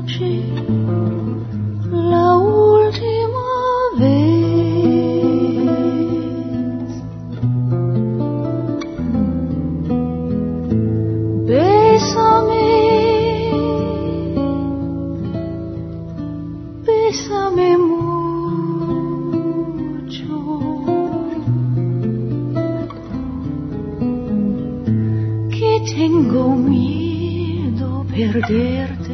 la última vez. Bésame, bésame mucho, que tengo miedo perderte.